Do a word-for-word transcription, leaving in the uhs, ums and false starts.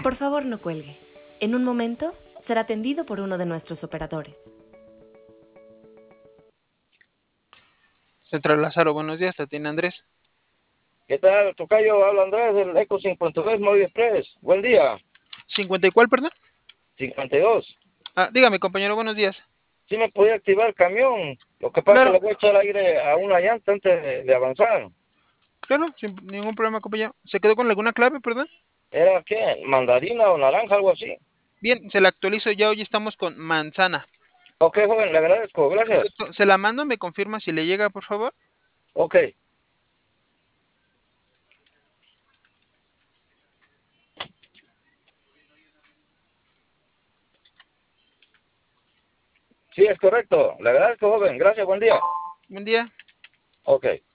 Por favor, no cuelgue. En un momento será atendido por uno de nuestros operadores. Central Lázaro, buenos días, te atiende Andrés. ¿Qué tal, tocayo? Habla Andrés del Eco cincuenta y dos Móvil Express. Buen día. ¿cincuenta y cuál, perdón? cincuenta y dos. Ah, dígame, compañero, buenos días. Sí me podía activar el camión. Lo que pasa es que Claro, le voy a echar aire a una llanta antes de, de avanzar. claro, sin ningún problema, compañero. ¿Se quedó con alguna clave, perdón? ¿Era qué? ¿Mandarina o naranja? Algo así. Bien, se la actualizo ya, hoy estamos con manzana. Ok, joven, le agradezco. Gracias. Perfecto, se la mando, me confirma si le llega, por favor. Ok. Sí, es correcto. Le agradezco, joven. Gracias, buen día. Buen día. Ok.